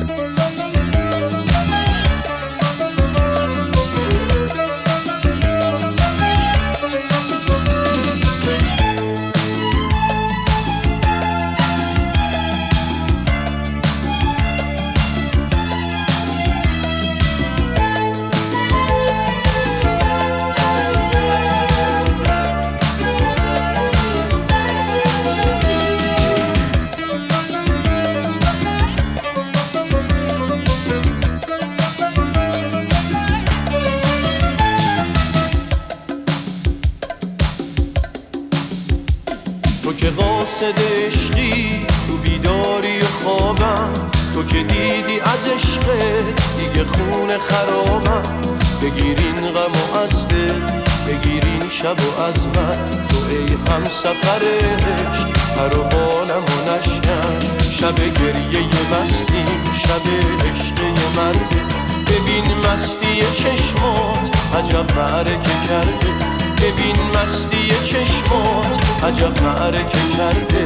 تو که قاصد عشقی، تو بیداری و خوابم، تو که دیدی از عشقت دیگه خون خرابم. بگیرین غم و از دل، بگیرین شب و از من، تو ای هم سفر عشق پر و بالم و نشکن. شب گریه مستیم، شب عشق مرده، ببین مستی چشمات عجب معرکه کرده. ببین مستی چشمات عجب معرکه کرده.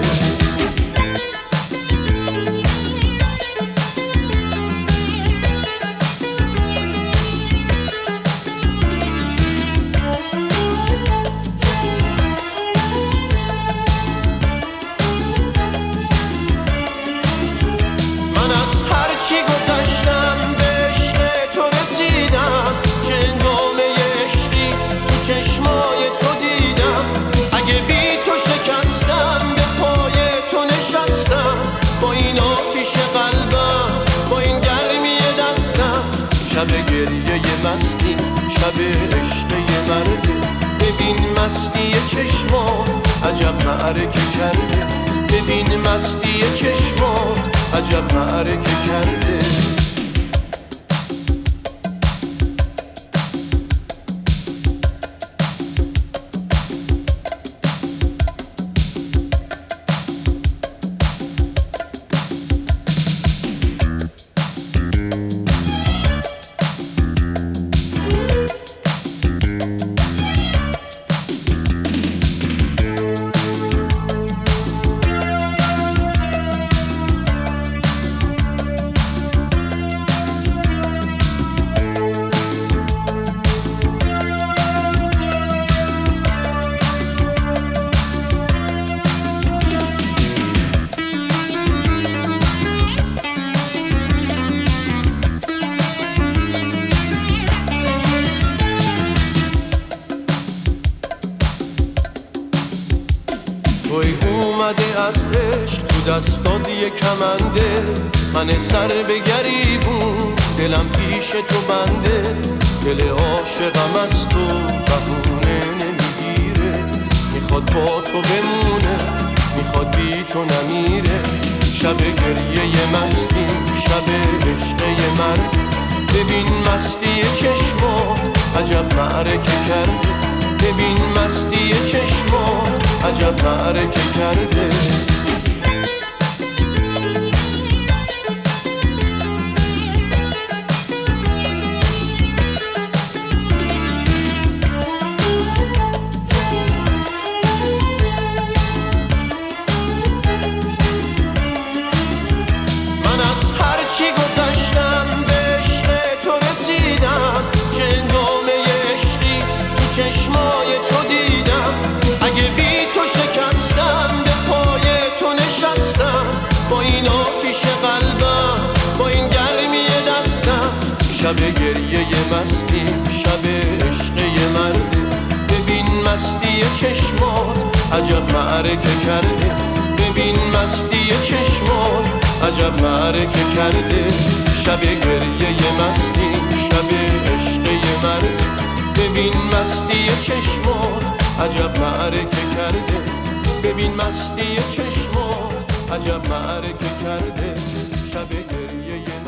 من از هر چی گذشتم به عشق تو رسیدم، چه هنگامه عشقی تو چشمای تو دیدم. اگه بی تو شکستم، به پای تو نشستم، با این آتیش قلبم، با این گرمی دستم. شب گریه مستی، شب عشق مرده، ببین مستی چشمات عجب معرکه کرده. ببین مستی چشمات عجب معرکه کرده. توی اومده از عشق، تو دستات یه کمنده، من سر به گریبون، دلم پیش تو بنده. دل عاشقم از تو بهونه نمیگیره، میخواد با تو بمونه، میخواد بی تو نمیره. شب گریه مستیم، شب عشق مرد، ببین مستی چشمات عجب معرکه کرده. ببین مستی چشمات عجب معرکه کرده. من از هر چی گذشتم به عشق تو رسیدم، چه هنگامه عشقی تو چشمای تو دیدم. اگه بی تو شکستم، به پای تو نشستم، با این آتیش قلبم، با این گرمی دستم. شب گریه مستیم، شب عشق مرده، ببین مستی چشمات عجب معرکه کرده. ببین مستی چشمات عجب معرکه کرده. شب گریه مستیم، شب عشق مرده، ببین مستی چشمات عجب معرکه کرده. ببین مستی چشمات عجب معرکه کرده. شب گریه